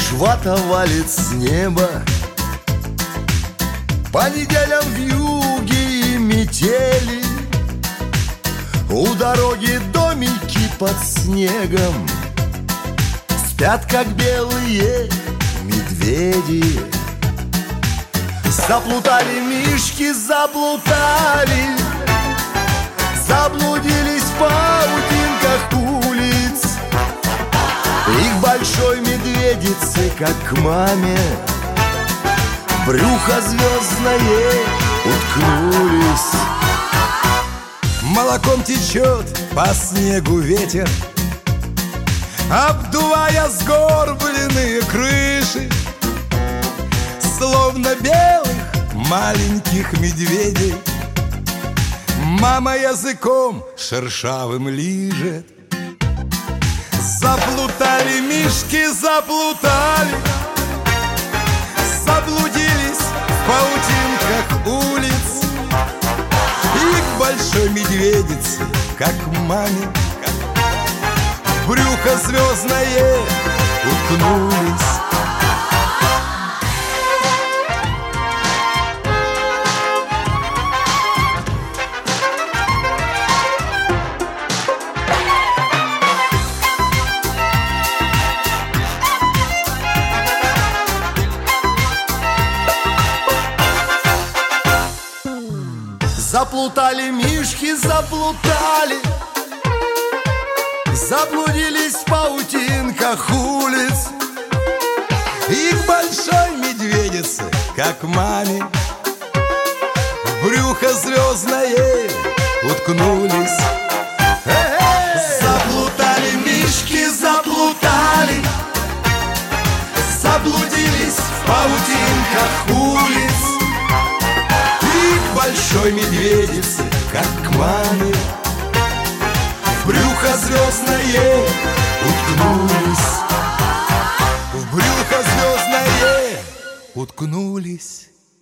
Жвата валит с неба, по неделям вьюги и метели. У дороги домики под снегом, спят, как белые медведи. Заплутали мишки, заплутали, заблудились в паутинках улиц. Их большой медведицы, как к маме, брюхо звездное уткнулись. Молоком течет по снегу ветер, обдувая сгорбленные крыши, словно белых маленьких медведей. Мама языком шершавым лижет. Заплутали мишки, заплутали, заблудились в паутинках улиц. И к большой медведице, как маме, в брюхо звездное уткнулись. Заплутали мишки, заплутали, заблудились в паутинках улиц. И к большой медведице, как маме, в брюхо звездное уткнулись. Заплутали мишки, заплутали, заблудились в паутинках улиц. Большой медведицы, как к маме, в брюхо звездное уткнулись. В брюхо звездное уткнулись.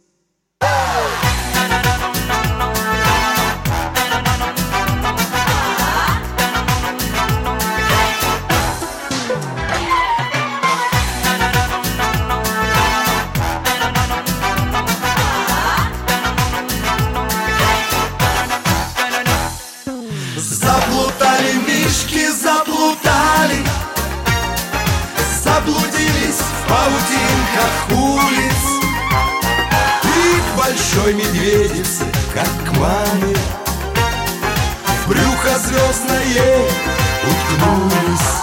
Заплутали мишки, заплутали, заблудились в паутинках улиц. И к большой медведице, как к маме, в брюхо звездное уткнулись.